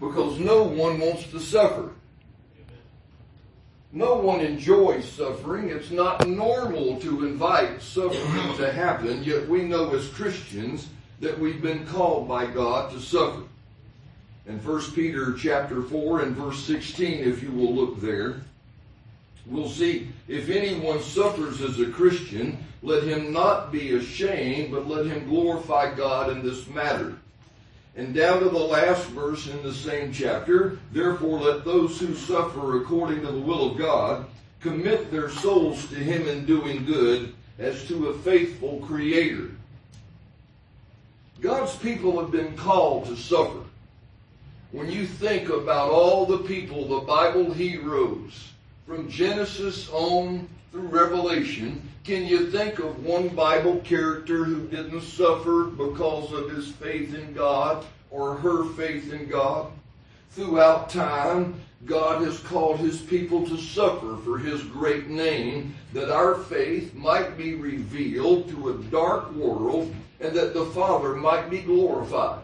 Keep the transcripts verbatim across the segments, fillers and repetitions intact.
because no one wants to suffer. No one enjoys suffering. It's not normal to invite suffering to happen, yet we know as Christians that we've been called by God to suffer. In First Peter chapter four and verse sixteen, if you will look there, we'll see, if anyone suffers as a Christian, let him not be ashamed, but let him glorify God in this matter. And down to the last verse in the same chapter, therefore let those who suffer according to the will of God commit their souls to him in doing good, as to a faithful Creator. God's people have been called to suffer. When you think about all the people, the Bible heroes, from Genesis on through Revelation, can you think of one Bible character who didn't suffer because of his faith in God or her faith in God? Throughout time, God has called his people to suffer for his great name, that our faith might be revealed to a dark world and that the Father might be glorified.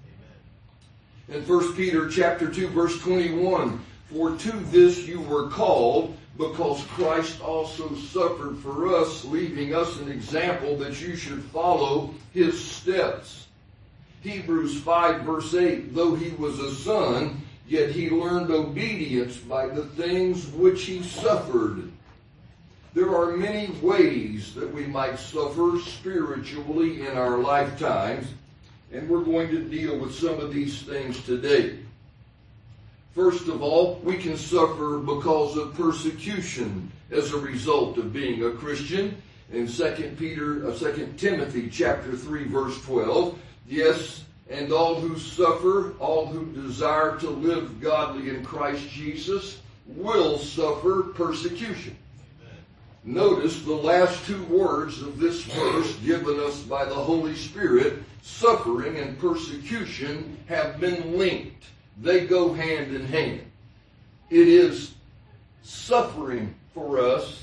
In First Peter chapter two, verse twenty-one, for to this you were called, because Christ also suffered for us, leaving us an example that you should follow his steps. Hebrews five, verse eight, though he was a son, yet he learned obedience by the things which he suffered. There are many ways that we might suffer spiritually in our lifetimes, and we're going to deal with some of these things today. First of all, we can suffer because of persecution as a result of being a Christian. In Second Peter, uh, Second Timothy chapter three, verse twelve, yes, and all who suffer, all who desire to live godly in Christ Jesus, will suffer persecution. Notice the last two words of this verse given us by the Holy Spirit, suffering and persecution, have been linked. They go hand in hand. It is suffering for us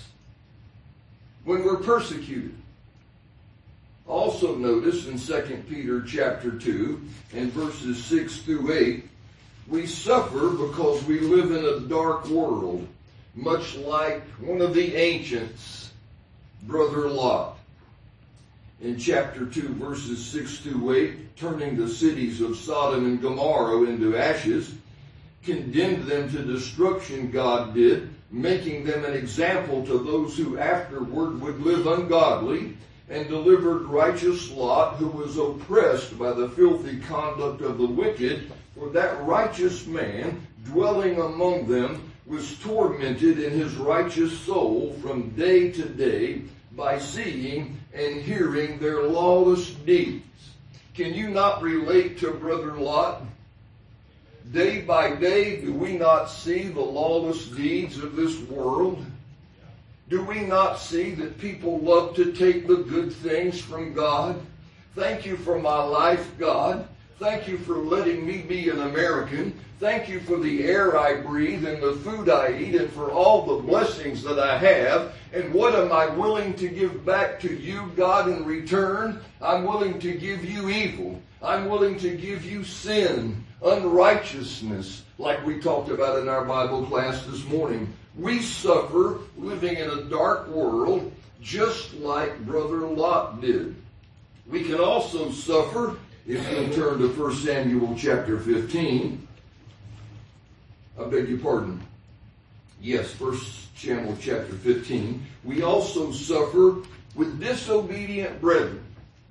when we're persecuted. Also notice in Second Peter chapter two and verses six through eight, we suffer because we live in a dark world, much like one of the ancients, Brother Lot. In chapter two, verses six through eight, turning the cities of Sodom and Gomorrah into ashes, condemned them to destruction, God did, making them an example to those who afterward would live ungodly, and delivered righteous Lot, who was oppressed by the filthy conduct of the wicked, for that righteous man, dwelling among them, was tormented in his righteous soul from day to day by seeing and hearing their lawless deeds. Can you not relate to Brother Lot? Day by day, do we not see the lawless deeds of this world? Do we not see that people love to take the good things from God? Thank you for my life, God. Thank you for letting me be an American. Thank you for the air I breathe and the food I eat and for all the blessings that I have. And what am I willing to give back to you, God, in return? I'm willing to give you evil. I'm willing to give you sin, unrighteousness, like we talked about in our Bible class this morning. We suffer living in a dark world just like Brother Lot did. We can also suffer, if you'll turn to First Samuel chapter fifteen. I beg your pardon. Yes, First Samuel chapter fifteen. We also suffer with disobedient brethren.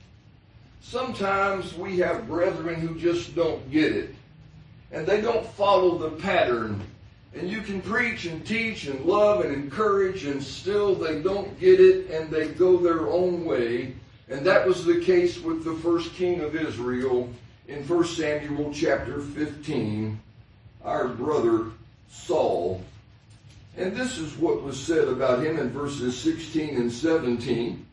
Sometimes we have brethren who just don't get it, and they don't follow the pattern. And you can preach and teach and love and encourage, and still they don't get it, and they go their own way. And that was the case with the first king of Israel in First Samuel chapter fifteen, our brother Saul. And this is what was said about him in verses sixteen and seventeen.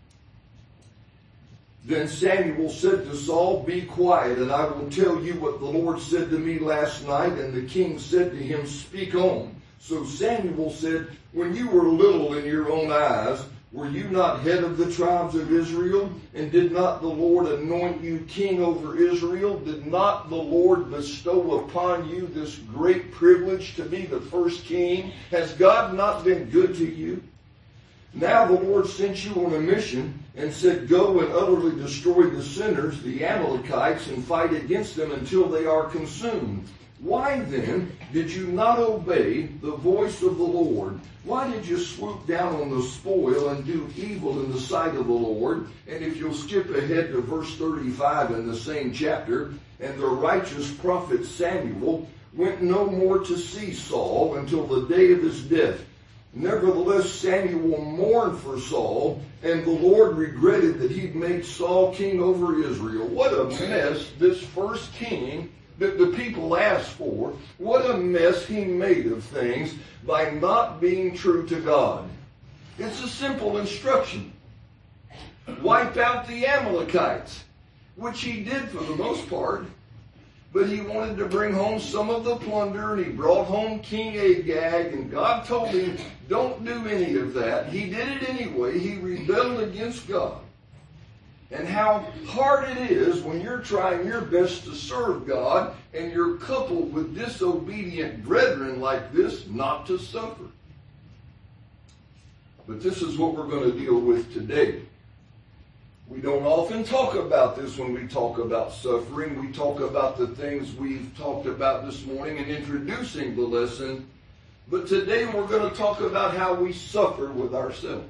Then Samuel said to Saul, "Be quiet, and I will tell you what the Lord said to me last night." And the king said to him, "Speak on." So Samuel said, "When you were little in your own eyes, Were you not head of the tribes of Israel? And did not the Lord anoint you king over Israel? Did not the Lord bestow upon you this great privilege to be the first king? Has God not been good to you? Now the Lord sent you on a mission and said, go and utterly destroy the sinners, the Amalekites, and fight against them until they are consumed. Why then did you not obey the voice of the Lord? Why did you swoop down on the spoil and do evil in the sight of the Lord? And if you'll skip ahead to verse thirty-five in the same chapter, and the righteous prophet Samuel went no more to see Saul until the day of his death. Nevertheless, Samuel mourned for Saul, and the Lord regretted that he'd made Saul king over Israel. What a mess this first king that the people asked for. What a mess he made of things by not being true to God. It's a simple instruction. Wipe out the Amalekites, which he did for the most part. But he wanted to bring home some of the plunder, and he brought home King Agag, and God told him, don't do any of that. He did it anyway. He rebelled against God. And how hard it is when you're trying your best to serve God and you're coupled with disobedient brethren like this, not to suffer. But this is what we're going to deal with today. We don't often talk about this when we talk about suffering. We talk about the things we've talked about this morning in introducing the lesson. But today we're going to talk about how we suffer with ourselves.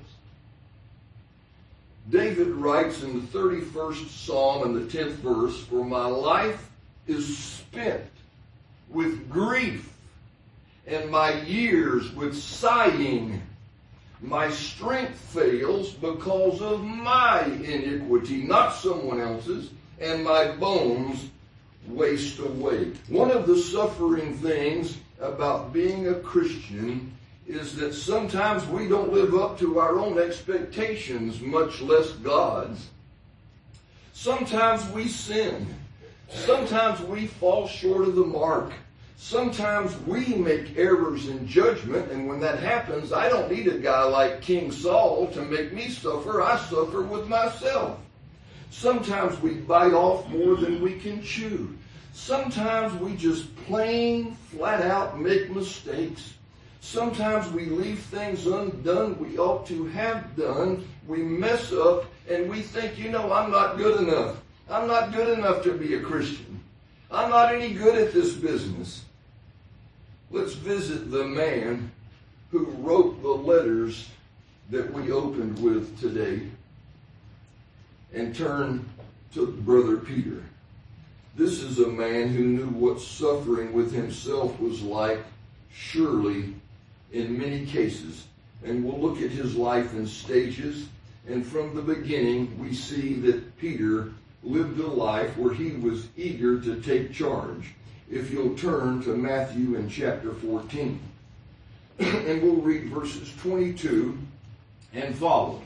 David writes in the thirty-first Psalm and the tenth verse, for my life is spent with grief, and my years with sighing. My strength fails because of my iniquity, not someone else's, and my bones waste away. One of the suffering things about being a Christian is that sometimes we don't live up to our own expectations, much less God's. Sometimes we sin. Sometimes we fall short of the mark. Sometimes we make errors in judgment, and when that happens, I don't need a guy like King Saul to make me suffer. I suffer with myself. Sometimes we bite off more than we can chew. Sometimes we just plain, flat out make mistakes. Sometimes we leave things undone we ought to have done. We mess up and we think, you know, I'm not good enough. I'm not good enough to be a Christian. I'm not any good at this business. Let's visit the man who wrote the letters that we opened with today and turn to Brother Peter. This is a man who knew what suffering with himself was like, surely in many cases. And we'll look at his life in stages. And from the beginning, we see that Peter lived a life where he was eager to take charge. If you'll turn to Matthew in chapter fourteen. And we'll read verses twenty-two and following.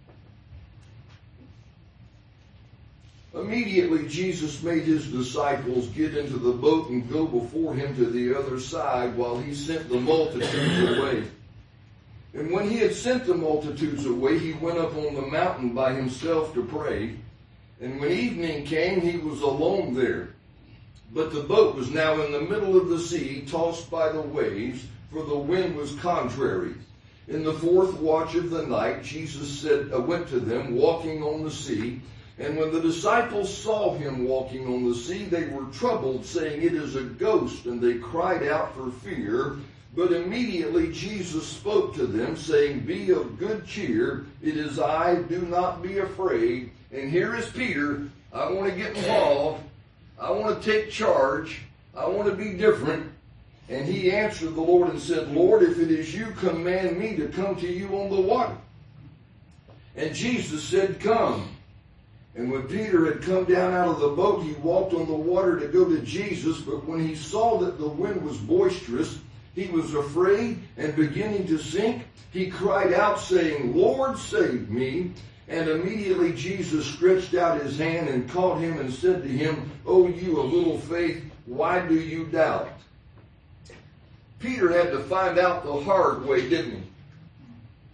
Immediately Jesus made his disciples get into the boat and go before him to the other side while he sent the multitudes away. And when he had sent the multitudes away, he went up on the mountain by himself to pray. And when evening came, he was alone there. But the boat was now in the middle of the sea, tossed by the waves, for the wind was contrary. In the fourth watch of the night, Jesus said, uh, went to them, walking on the sea. And when the disciples saw him walking on the sea, they were troubled, saying, it is a ghost, and they cried out for fear. But immediately Jesus spoke to them, saying, be of good cheer, it is I, do not be afraid. And here is Peter. I want to get involved. I want to take charge. I want to be different. And he answered the Lord and said, Lord, if it is you, command me to come to you on the water. And Jesus said, come. And when Peter had come down out of the boat, he walked on the water to go to Jesus. But when he saw that the wind was boisterous, he was afraid, and beginning to sink, he cried out, saying, Lord, save me. And immediately Jesus stretched out his hand and caught him and said to him, O you of little faith, why do you doubt? Peter had to find out the hard way, didn't he?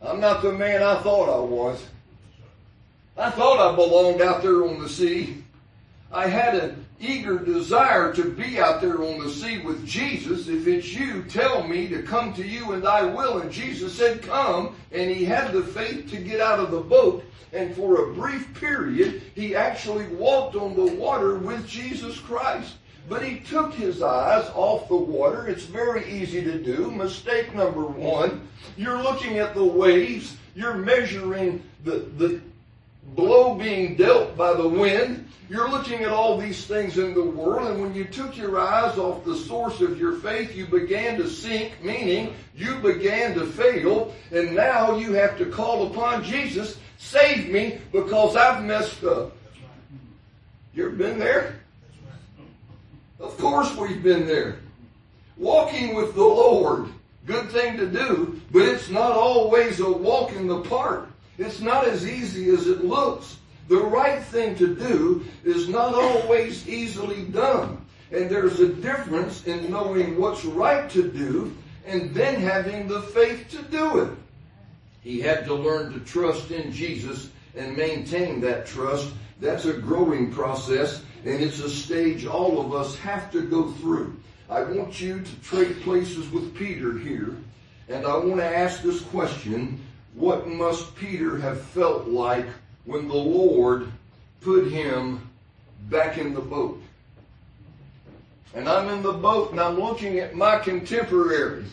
I'm not the man I thought I was. I thought I belonged out there on the sea. I had an eager desire to be out there on the sea with Jesus. If it's you, tell me to come to you and I will. And Jesus said, come. And he had the faith to get out of the boat. And for a brief period, he actually walked on the water with Jesus Christ. But he took his eyes off the water. It's very easy to do. Mistake number one, you're looking at the waves. You're measuring the, the blow being dealt by the wind. You're looking at all these things in the world, and when you took your eyes off the source of your faith, you began to sink, meaning you began to fail, and now you have to call upon Jesus, save me, because I've messed up. You ever been there? Of course we've been there. Walking with the Lord, good thing to do, but it's not always a walk in the park. It's not as easy as it looks. The right thing to do is not always easily done. And there's a difference in knowing what's right to do and then having the faith to do it. He had to learn to trust in Jesus and maintain that trust. That's a growing process, and it's a stage all of us have to go through. I want you to trade places with Peter here, and I want to ask this question. What must Peter have felt like when the Lord put him back in the boat? And I'm in the boat and I'm looking at my contemporaries.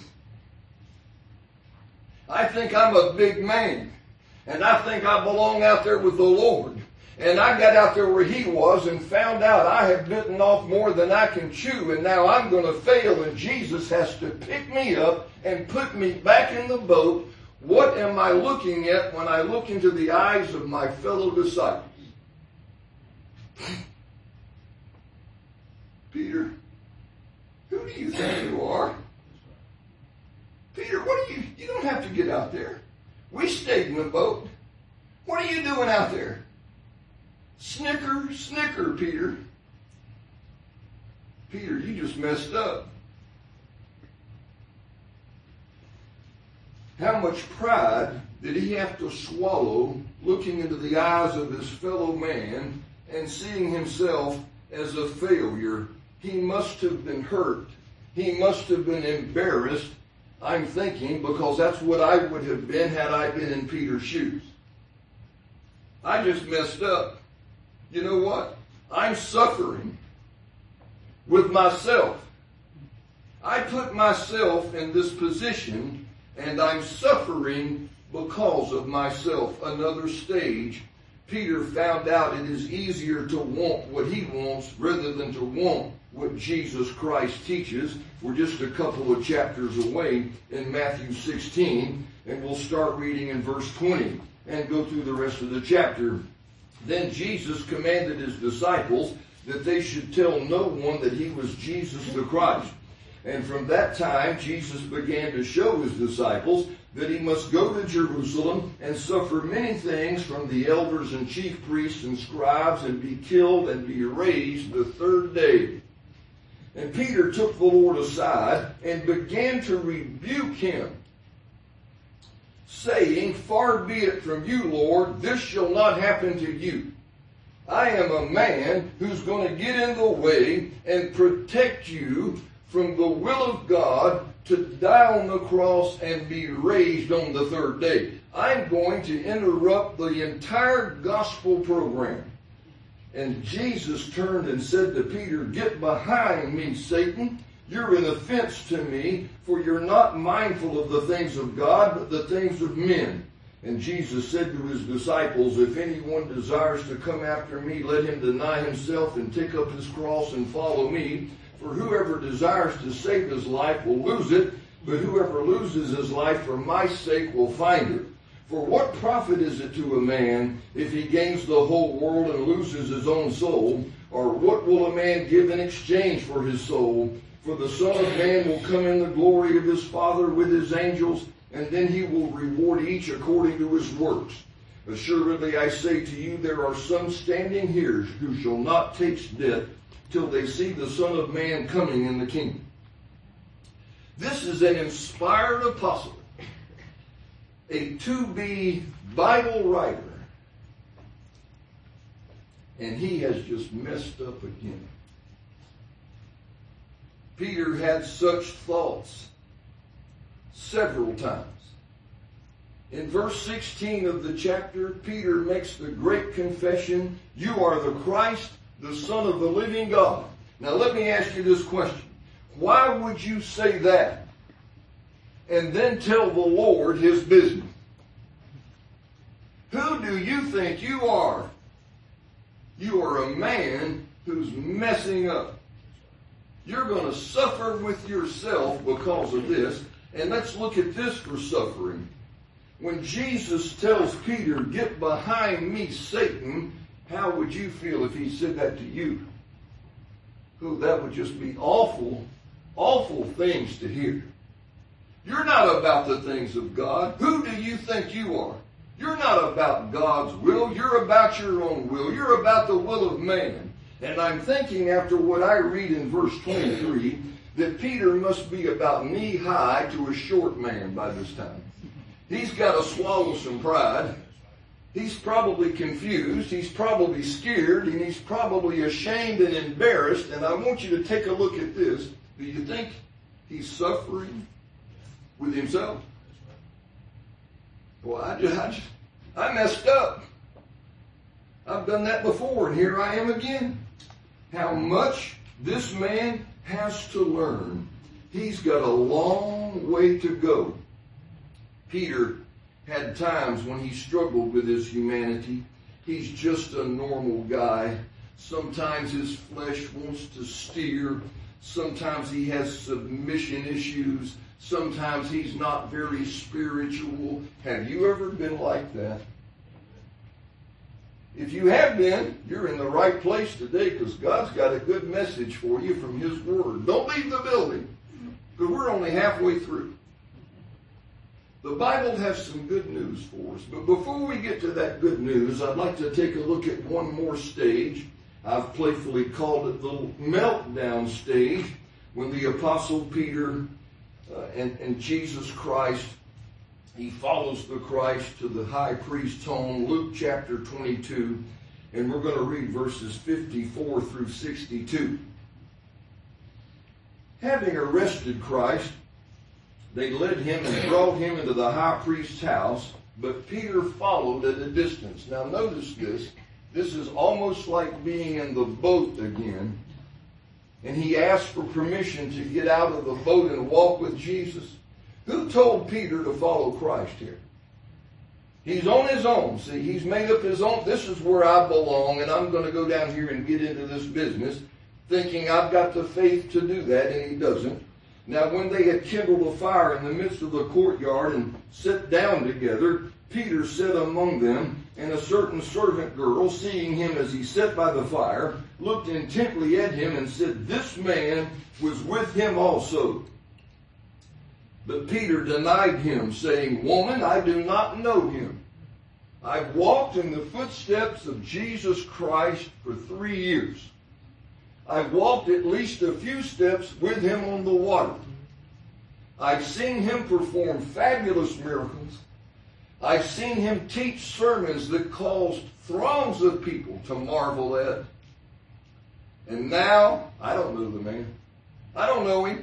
I think I'm a big man. And I think I belong out there with the Lord. And I got out there where he was and found out I have bitten off more than I can chew. And now I'm going to fail, and Jesus has to pick me up and put me back in the boat. What am I looking at when I look into the eyes of my fellow disciples? Peter, who do you think you are? Peter, what are you, you don't have to get out there. We stayed in the boat. What are you doing out there? Snicker, snicker, Peter. Peter, you just messed up. How much pride did he have to swallow looking into the eyes of his fellow man and seeing himself as a failure? He must have been hurt. He must have been embarrassed, I'm thinking, because that's what I would have been had I been in Peter's shoes. I just messed up. You know what? I'm suffering with myself. I put myself in this position, and I'm suffering because of myself. Another stage. Peter found out it is easier to want what he wants rather than to want what Jesus Christ teaches. We're just a couple of chapters away in Matthew sixteen, and we'll start reading in verse twenty and go through the rest of the chapter. Then Jesus commanded his disciples that they should tell no one that he was Jesus the Christ. And from that time, Jesus began to show his disciples that he must go to Jerusalem and suffer many things from the elders and chief priests and scribes and be killed and be raised the third day. And Peter took the Lord aside and began to rebuke him, saying, "Far be it from you, Lord, this shall not happen to you. I am a man who's going to get in the way and protect you from the will of God to die on the cross and be raised on the third day. I'm going to interrupt the entire gospel program." And Jesus turned and said to Peter, "Get behind me, Satan. You're an offense to me, for you're not mindful of the things of God, but the things of men." And Jesus said to his disciples, "If anyone desires to come after me, let him deny himself and take up his cross and follow me. For whoever desires to save his life will lose it, but whoever loses his life for my sake will find it. For what profit is it to a man if he gains the whole world and loses his own soul? Or what will a man give in exchange for his soul? For the Son of Man will come in the glory of his Father with his angels, and then he will reward each according to his works. Assuredly I say to you, there are some standing here who shall not taste death till they see the Son of Man coming in the kingdom." This is an inspired apostle. a to-be Bible writer. And he has just messed up again. Peter had such thoughts several times. In verse sixteen of the chapter, Peter makes the great confession, "You are the Christ, the Son of the living God." Now let me ask you this question. Why would you say that and then tell the Lord his business? Who do you think you are? You are a man who's messing up. You're going to suffer with yourself because of this. And let's look at this for suffering. When Jesus tells Peter, "Get behind me, Satan," how would you feel if he said that to you? Oh, that would just be awful, awful things to hear. You're not about the things of God. Who do you think you are? You're not about God's will. You're about your own will. You're about the will of man. And I'm thinking, after what I read in verse twenty-three, that Peter must be about knee-high to a short man by this time. He's got to swallow some pride. He's probably confused. He's probably scared. And he's probably ashamed and embarrassed. And I want you to take a look at this. Do you think he's suffering with himself? Well, I just, I just, I messed up. I've done that before, and here I am again. How much this man has to learn. He's got a long way to go. Peter had times when he struggled with his humanity. He's just a normal guy. Sometimes his flesh wants to steer. Sometimes he has submission issues. Sometimes he's not very spiritual. Have you ever been like that? If you have been, you're in the right place today, because God's got a good message for you from his word. Don't leave the building, because we're only halfway through. The Bible has some good news for us. But before we get to that good news, I'd like to take a look at one more stage. I've playfully called it the meltdown stage, when the Apostle Peter uh, and, and Jesus Christ, he follows the Christ to the high priest's home, Luke chapter twenty-two, and we're going to read verses fifty-four through sixty-two. Having arrested Christ, they led him and brought him into the high priest's house, but Peter followed at a distance. Now notice this. This is almost like being in the boat again. And he asked for permission to get out of the boat and walk with Jesus. Who told Peter to follow Christ here? He's on his own. See, he's made up his own. This is where I belong, and I'm going to go down here and get into this business, thinking I've got the faith to do that, and he doesn't. Now, when they had kindled a fire in the midst of the courtyard and sat down together, Peter said among them, and a certain servant girl, seeing him as he sat by the fire, looked intently at him and said, "This man was with him also." But Peter denied him, saying, "Woman, I do not know him. I've walked in the footsteps of Jesus Christ for three years. I've walked at least a few steps with him on the water. I've seen him perform fabulous miracles. I've seen him teach sermons that caused throngs of people to marvel at. And now, I don't know the man. I don't know him."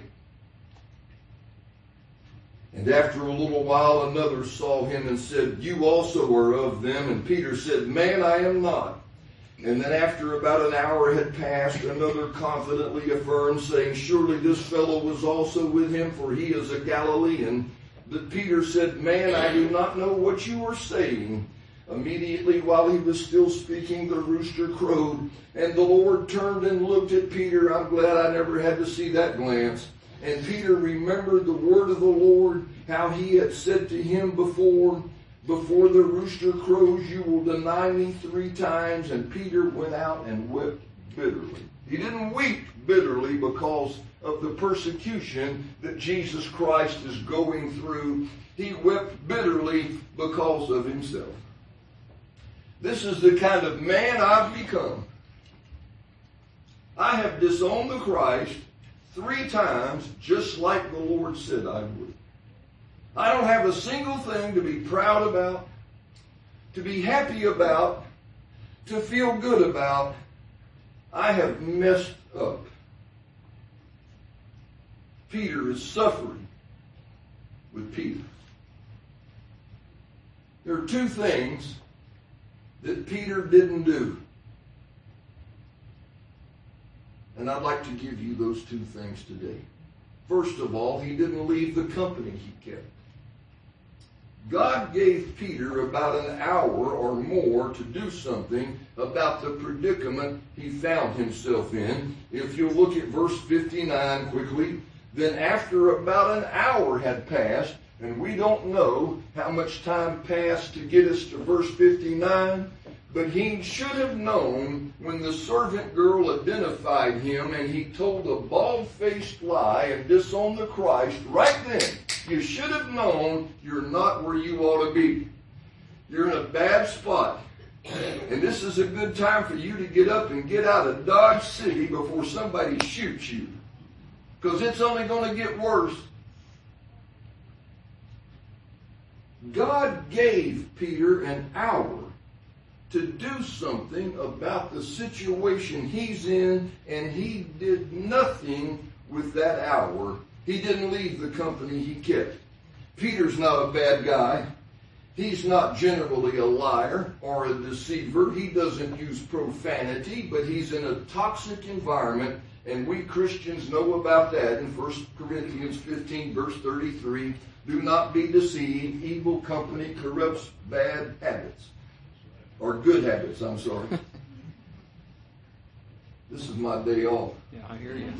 And after a little while, another saw him and said, "You also are of them." And Peter said, "Man, I am not." And then after about an hour had passed, another confidently affirmed, saying, "Surely this fellow was also with him, for he is a Galilean." But Peter said, "Man, I do not know what you are saying." Immediately while he was still speaking, the rooster crowed, and the Lord turned and looked at Peter. I'm glad I never had to see that glance. And Peter remembered the word of the Lord, how he had said to him before, "Before the rooster crows, you will deny me three times." And Peter went out and wept bitterly. He didn't weep bitterly because of the persecution that Jesus Christ is going through. He wept bitterly because of himself. This is the kind of man I've become. I have disowned the Christ three times, just like the Lord said I would. I don't have a single thing to be proud about, to be happy about, to feel good about. I have messed up. Peter is suffering with Peter. There are two things that Peter didn't do. And I'd like to give you those two things today. First of all, he didn't leave the company he kept. God gave Peter about an hour or more to do something about the predicament he found himself in. If you look at verse fifty-nine quickly, then after about an hour had passed, and we don't know how much time passed to get us to verse fifty-nine, but he should have known when the servant girl identified him and he told a bald-faced lie and disowned the Christ right then. You should have known you're not where you ought to be. You're in a bad spot. And this is a good time for you to get up and get out of Dodge City before somebody shoots you. Because it's only going to get worse. God gave Peter an hour to do something about the situation he's in, and he did nothing with that hour. He didn't leave the company he kept. Peter's not a bad guy. He's not generally a liar or a deceiver. He doesn't use profanity, but he's in a toxic environment, and we Christians know about that in First Corinthians fifteen, verse thirty-three. Do not be deceived. Evil company corrupts bad habits. Or good habits, I'm sorry. This is my day off. Yeah, I hear you.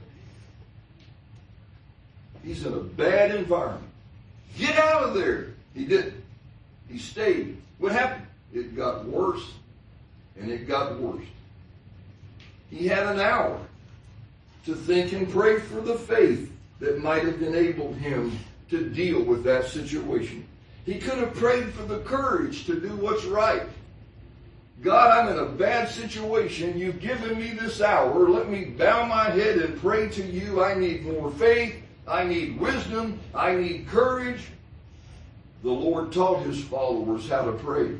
He's in a bad environment. Get out of there. He didn't. He stayed. What happened? It got worse, and it got worse. He had an hour to think and pray for the faith that might have enabled him to deal with that situation. He could have prayed for the courage to do what's right. God, I'm in a bad situation. You've given me this hour. Let me bow my head and pray to you. I need more faith. I need wisdom. I need courage. The Lord taught his followers how to pray.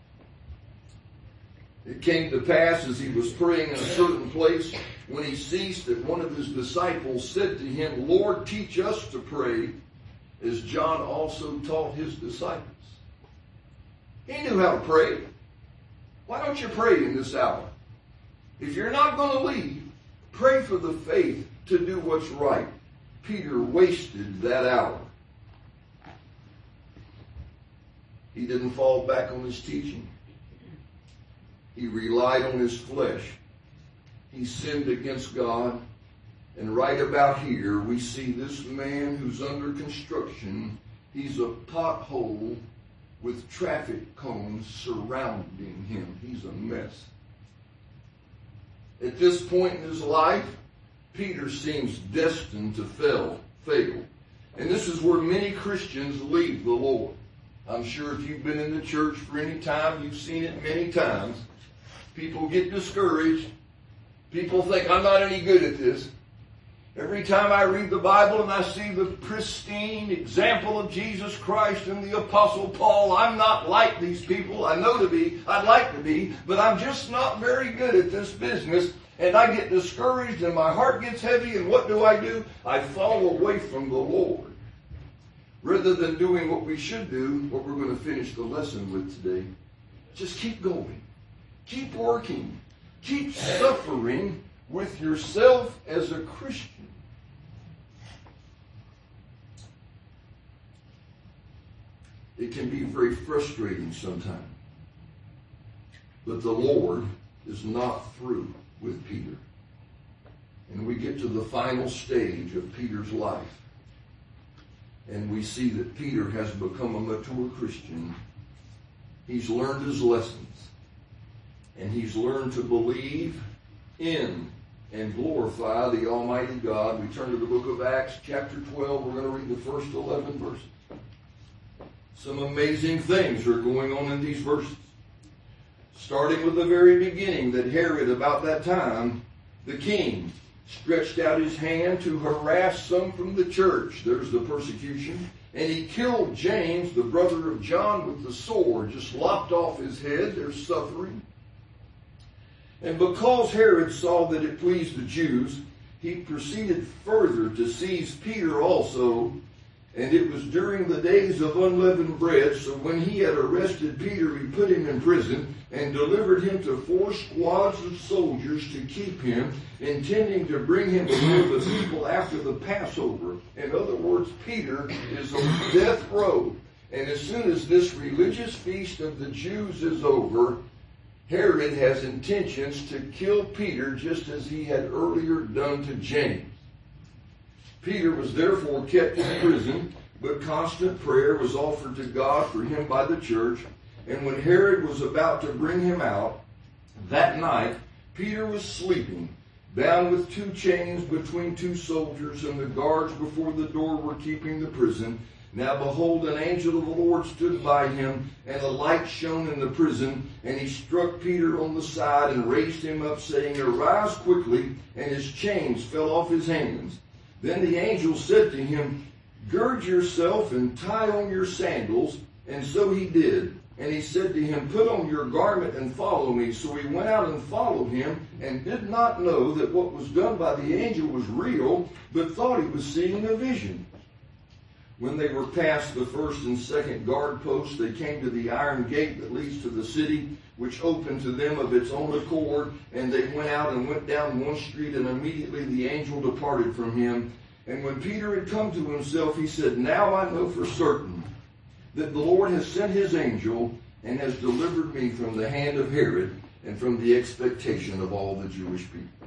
It came to pass as he was praying in a certain place, when he ceased, that one of his disciples said to him, Lord, teach us to pray, as John also taught his disciples. He knew how to pray. Why don't you pray in this hour? If you're not going to leave, pray for the faith to do what's right. Peter wasted that hour. He didn't fall back on his teaching. He relied on his flesh. He sinned against God. And right about here, we see this man who's under construction. He's a pothole with traffic cones surrounding him. He's a mess. At this point in his life, Peter seems destined to fail. fail. And this is where many Christians leave the Lord. I'm sure if you've been in the church for any time, you've seen it many times. People get discouraged. People think, I'm not any good at this. Every time I read the Bible and I see the pristine example of Jesus Christ and the Apostle Paul, I'm not like these people. I know to be, I'd like to be, but I'm just not very good at this business. And I get discouraged and my heart gets heavy, and what do I do? I fall away from the Lord. Rather than doing what we should do, what we're going to finish the lesson with today, just keep going. Keep working. Keep suffering with yourself as a Christian. It can be very frustrating sometimes. But the Lord is not through with Peter. And we get to the final stage of Peter's life. And we see that Peter has become a mature Christian. He's learned his lessons. And he's learned to believe in and glorify the Almighty God. We turn to the book of Acts, chapter twelve. We're going to read the first eleven verses. Some amazing things are going on in these verses. Starting with the very beginning, that Herod, about that time, the king, stretched out his hand to harass some from the church. There's the persecution. and he killed James, the brother of John, with the sword, just lopped off his head. There's suffering. And because Herod saw that it pleased the Jews, he proceeded further to seize Peter also. And it was during the days of unleavened bread, so when he had arrested Peter, he put him in prison and delivered him to four squads of soldiers to keep him, intending to bring him before the people after the Passover. In other words, Peter is on death row. And as soon as this religious feast of the Jews is over, Herod has intentions to kill Peter just as he had earlier done to James. Peter was therefore kept in prison, but constant prayer was offered to God for him by the church. And when Herod was about to bring him out, that night Peter was sleeping, bound with two chains between two soldiers, and the guards before the door were keeping the prison. Now behold, an angel of the Lord stood by him, and a light shone in the prison, and he struck Peter on the side and raised him up, saying, Arise quickly, and his chains fell off his hands. Then the angel said to him, Gird yourself and tie on your sandals. And so he did. And he said to him, Put on your garment and follow me. So he went out and followed him, and did not know that what was done by the angel was real, but thought he was seeing a vision. When they were past the first and second guard posts, they came to the iron gate that leads to the city, which opened to them of its own accord. And they went out and went down one street, and immediately the angel departed from him. And when Peter had come to himself, he said, Now I know for certain that the Lord has sent his angel and has delivered me from the hand of Herod and from the expectation of all the Jewish people.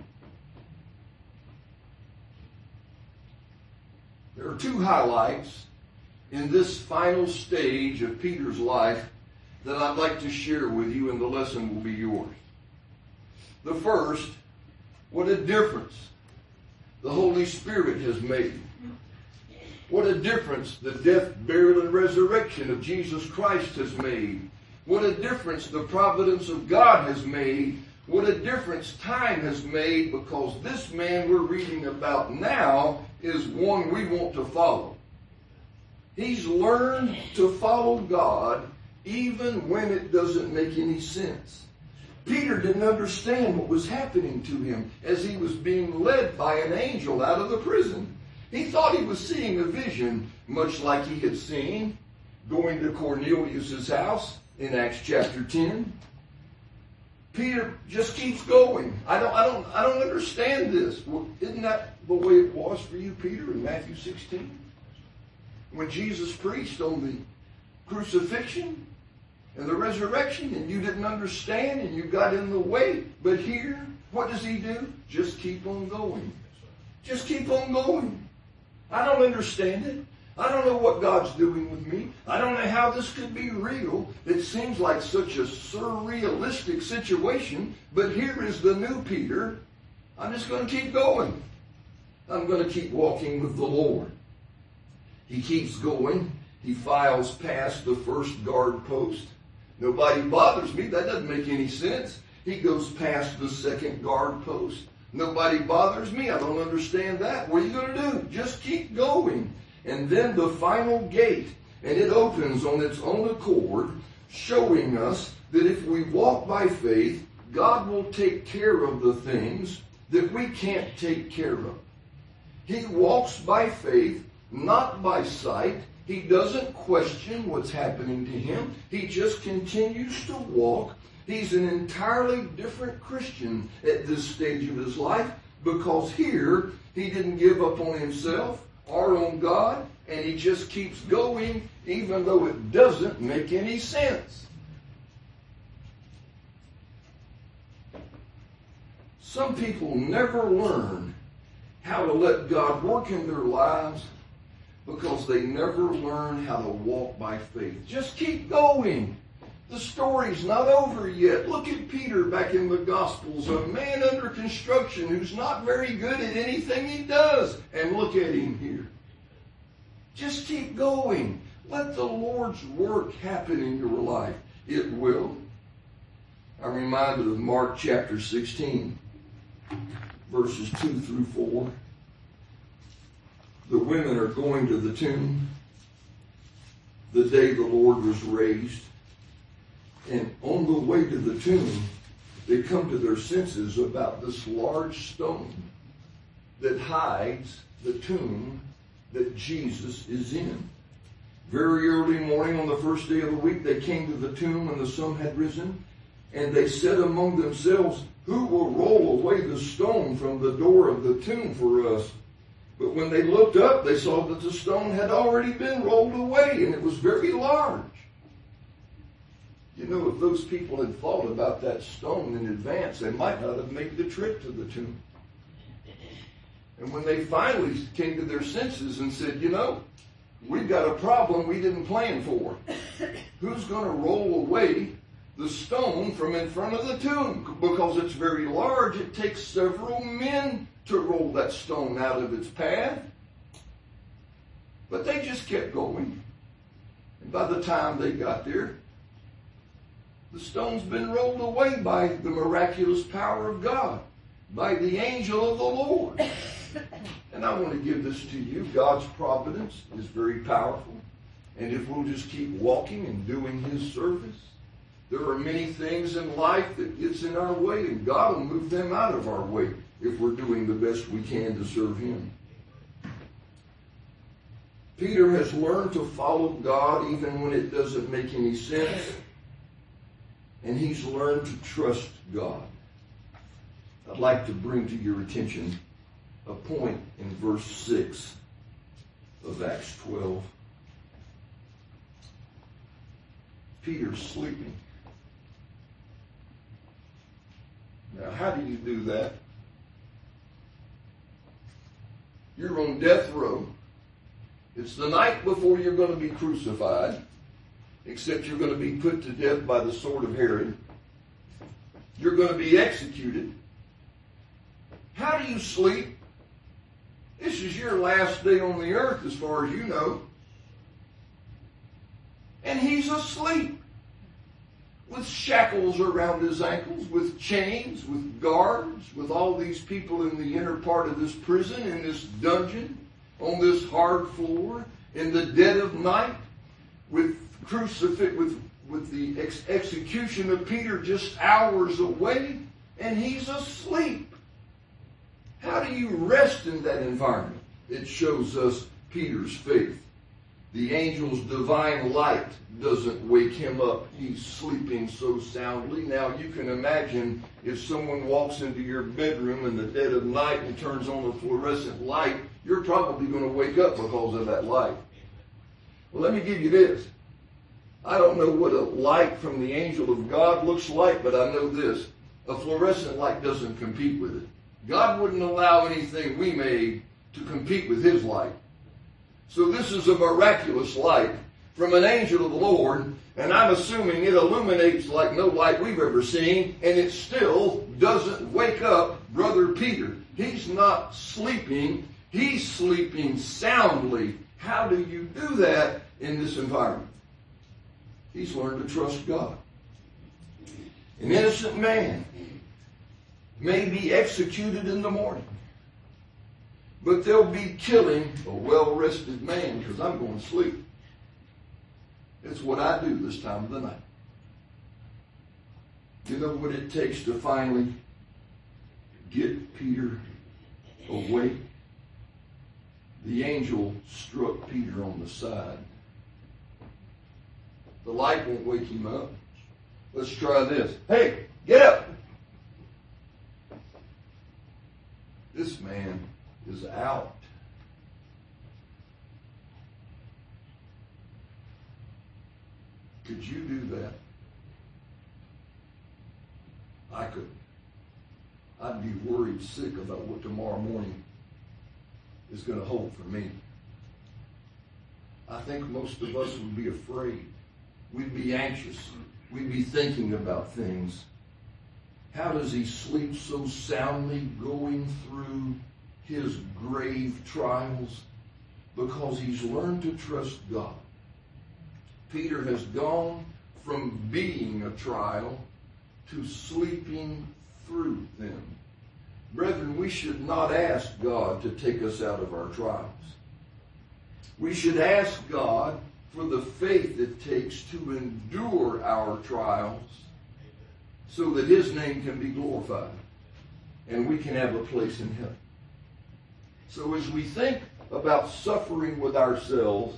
There are two highlights in this final stage of Peter's life that I'd like to share with you, and the lesson will be yours. The first, what a difference the Holy Spirit has made. What a difference the death, burial, and resurrection of Jesus Christ has made. What a difference the providence of God has made. What a difference time has made, because this man we're reading about now is one we want to follow. He's learned to follow God even when it doesn't make any sense. Peter didn't understand what was happening to him as he was being led by an angel out of the prison. He thought he was seeing a vision, much like he had seen going to Cornelius' house in Acts chapter ten. Peter just keeps going. I don't, I don't, I don't understand this. Well, isn't that the way it was for you, Peter, in Matthew sixteen? When Jesus preached on the crucifixion and the resurrection, and you didn't understand, and you got in the way. But here, what does he do? Just keep on going. Just keep on going. I don't understand it. I don't know what God's doing with me. I don't know how this could be real. It seems like such a surrealistic situation, but here is the new Peter. I'm just going to keep going. I'm going to keep walking with the Lord. He keeps going. He files past the first guard post. Nobody bothers me. That doesn't make any sense. He goes past the second guard post. Nobody bothers me. I don't understand that. What are you going to do? Just keep going. And then the final gate, and it opens on its own accord, showing us that if we walk by faith, God will take care of the things that we can't take care of. He walks by faith, not by sight. He doesn't question what's happening to him. He just continues to walk. He's an entirely different Christian at this stage of his life, because here he didn't give up on himself or on God, and he just keeps going even though it doesn't make any sense. Some people never learn how to let God work in their lives because they never learn how to walk by faith. Just keep going. The story's not over yet. Look at Peter back in the Gospels, a man under construction who's not very good at anything he does. And look at him here. Just keep going. Let the Lord's work happen in your life. It will. I'm reminded of Mark chapter sixteen, verses two through four. The women are going to the tomb, the day the Lord was raised. And on the way to the tomb, they come to their senses about this large stone that hides the tomb that Jesus is in. Very early morning on the first day of the week, they came to the tomb when the sun had risen, and they said among themselves, "Who will roll away the stone from the door of the tomb for us?" But when they looked up, they saw that the stone had already been rolled away, and it was very large. You know, if those people had thought about that stone in advance, they might not have made the trip to the tomb. And when they finally came to their senses and said, you know, we've got a problem we didn't plan for. Who's going to roll away the stone from in front of the tomb? Because it's very large, it takes several men to roll that stone out of its path. But they just kept going. And by the time they got there, the stone's been rolled away by the miraculous power of God, by the angel of the Lord. And I want to give this to you. God's providence is very powerful. And if we'll just keep walking and doing His service, there are many things in life that gets in our way, and God will move them out of our way if we're doing the best we can to serve Him. Peter has learned to follow God even when it doesn't make any sense. And he's learned to trust God. I'd like to bring to your attention a point in verse six of Acts twelve. Peter's sleeping. Now, how do you do that? You're on death row. It's the night before you're going to be crucified, except you're going to be put to death by the sword of Herod. You're going to be executed. How do you sleep? This is your last day on the earth as far as you know. And he's asleep, with shackles around his ankles, with chains, with guards, with all these people in the inner part of this prison, in this dungeon, on this hard floor, in the dead of night, with crucifix, with, with the ex- execution of Peter just hours away, and he's asleep. How do you rest in that environment? It shows us Peter's faith. The angel's divine light doesn't wake him up. He's sleeping so soundly. Now you can imagine if someone walks into your bedroom in the dead of night and turns on the fluorescent light, you're probably going to wake up because of that light. Well, let me give you this. I don't know what a light from the angel of God looks like, but I know this. A fluorescent light doesn't compete with it. God wouldn't allow anything we made to compete with His light. So this is a miraculous light from an angel of the Lord, and I'm assuming it illuminates like no light we've ever seen, and it still doesn't wake up Brother Peter. He's not sleeping. He's sleeping soundly. How do you do that in this environment? He's learned to trust God. An innocent man may be executed in the morning, but they'll be killing a well-rested man because I'm going to sleep. It's what I do this time of the night. You know what it takes to finally get Peter awake? The angel struck Peter on the side. The light won't wake him up. Let's try this. Hey, get up! This man is out. Could you do that? I couldn't. I'd be worried sick about what tomorrow morning is going to hold for me. I think most of us would be afraid. We'd be anxious. We'd be thinking about things. How does he sleep so soundly going through his grave trials? Because he's learned to trust God. Peter has gone from being a trial to sleeping through them. Brethren, we should not ask God to take us out of our trials. We should ask God for the faith it takes to endure our trials so that His name can be glorified and we can have a place in heaven. So as we think about suffering with ourselves,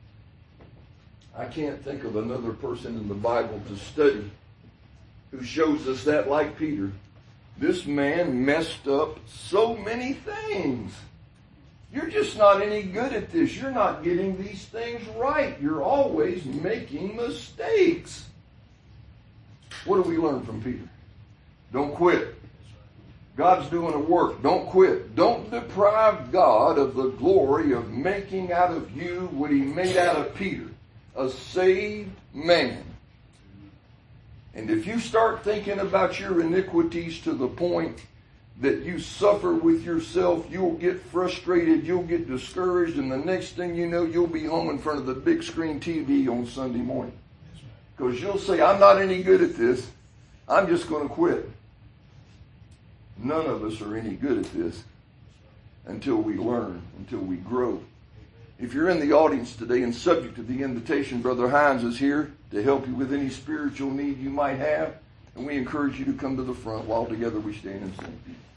I can't think of another person in the Bible to study who shows us that like Peter. This man messed up so many things. You're just not any good at this. You're not getting these things right. You're always making mistakes. What do we learn from Peter? Don't quit. God's doing a work. Don't quit. Don't deprive God of the glory of making out of you what He made out of Peter, a saved man. And if you start thinking about your iniquities to the point that you suffer with yourself, you'll get frustrated, you'll get discouraged, and the next thing you know, you'll be home in front of the big screen T V on Sunday morning. Because you'll say, I'm not any good at this. I'm just going to quit. None of us are any good at this until we learn, until we grow. If you're in the audience today and subject to the invitation, Brother Hines is here to help you with any spiritual need you might have. And we encourage you to come to the front while together we stand and sing.